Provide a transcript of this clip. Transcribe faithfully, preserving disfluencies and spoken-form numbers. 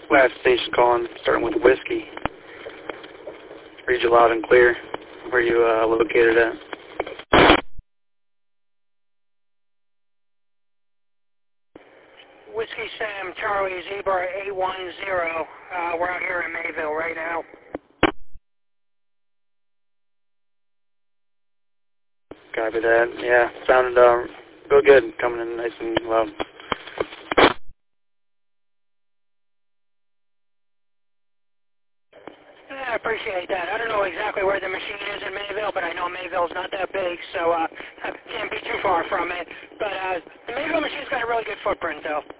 Last station calling, starting with Whiskey. Read you loud and clear. Where you uh, located at? Whiskey Sam, Charlie, Zebra eight one zero. Uh, we're out here in Mayville right now. Copy that. Yeah, sounded uh, real good, coming in nice and loud. Yeah, I appreciate that. I don't know exactly where the machine is in Mayville, but I know Mayville's not that big, so uh, I can't be too far from it. But uh, the Mayville machine's got a really good footprint, though.